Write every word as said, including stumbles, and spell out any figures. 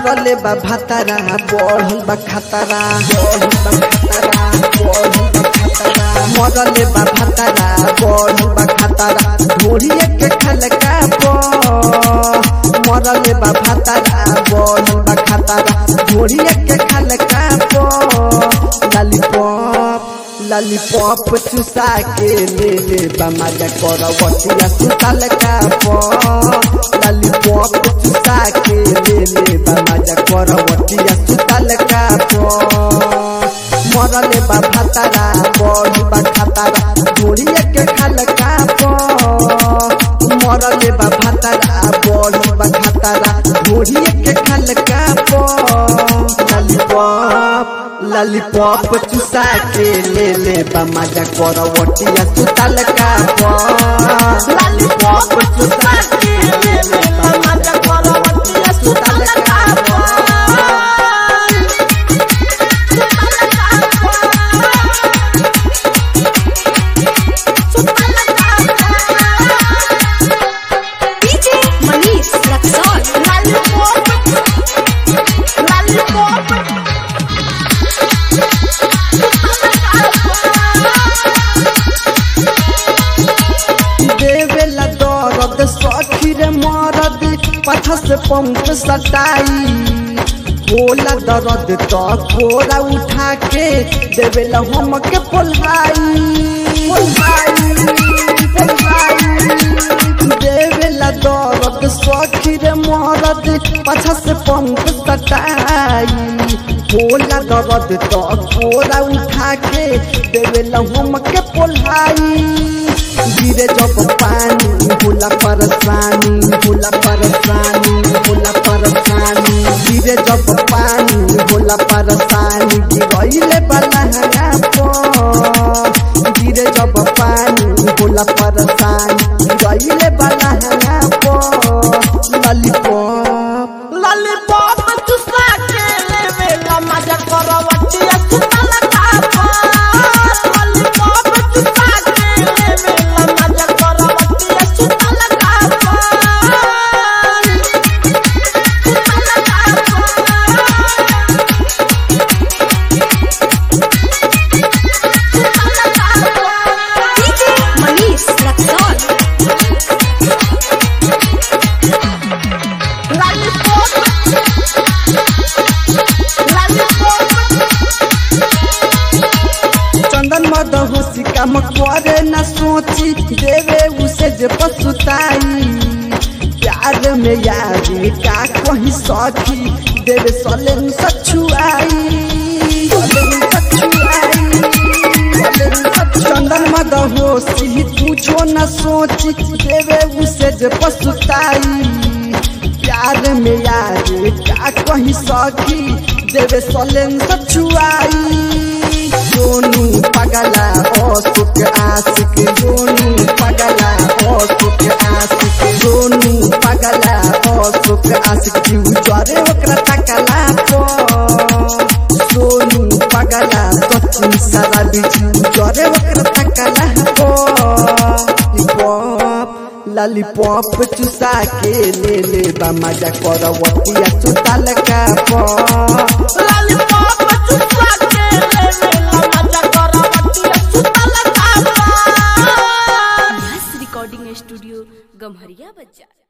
मरले बा भातारा बढ़ल बा खतरा बढ़ल बा खतरा बढ़ल बा खतरा मरले बा भातारा बढ़ल बा खतरा ढोरिए के खलका पो मरले बा भातारा बढ़ल बा खतरा ढोरिए के खलका पो लॉलीपॉप लॉलीपॉप चुसा के ले ले बा मजा करवटिया सुतल का पो लॉलीपॉप चुसा के ले ले बा मजा करवटिया सुतल का पो मरले बा भातारा बढ़ल बा खतरा ढोरिए के खलका पो मरले बा भातारा बढ़ल बा खतरा ढोरिए के खलका पो लॉलीपॉप लॉलीपॉप चुसा के ले ले बा मजा करवटिया सुतल का पो लॉलीपॉप चुसा के ले ले बा मजा करवटिया सुतल का पो DJ Manish Raxaul lollipop lollipop देवेला दर्द सखी रे मरद पथा से पंप सटाई बोला दर्द तो कोरा उठा के देवेला हम के पोल्हाई पोल्हाई पोल्हाई देवेला दर्द सखी रे मरद पथा से पंप सटाई बोला दर्द तो कोरा उठा के देवेला हम के पोल्हाई गिरे जब पानी होला परेशानी होला परेशानी होला परेशानी गिरे जब पानी होला परेशानी गिरैले बलहंगा पो गिरे जब पानी होला परेशानी गिरैले बलहंगा पो लॉलीपॉप लॉलीपॉप चुसा के लेवेला मजा करवटिया सुतल का पो लॉलीपॉप चुसा के लेवेला मजा करवटिया सुतल का पो सुतल का पो सुतल का पो DJ Manish Raxaul lollipop lollipop चंदन मद होशी काम करे न सोची देवे उसे जे पछुताई प्यार में यारी का कहीं सखी देवे सलेन सछुआई सलेन सछुआई सलेन सछु- चंदन मद होशी पूछो न सोची देवे उसे जे पछुताई प्यार में यारी का कहीं सखी देवे सलेन सछुआई जोनू पगला ओ सुख आशिक जोनू पगला ओ सुख आशिक जोनू पगला ओ सुख आशिक जीव जरे ओकरा तकला पो सोनू पगला सचिन सारा जीव जरे ओकरा तकला पो लॉलीपॉप लॉलीपॉप चुसा के ले ले बा मजा करवटिया सुतल का पो लॉलीपॉप चुसा के लेवेला मजा करवटिया सुतल का पो रिकॉर्डिंग स्टूडियो गम्हरिया बच्चा।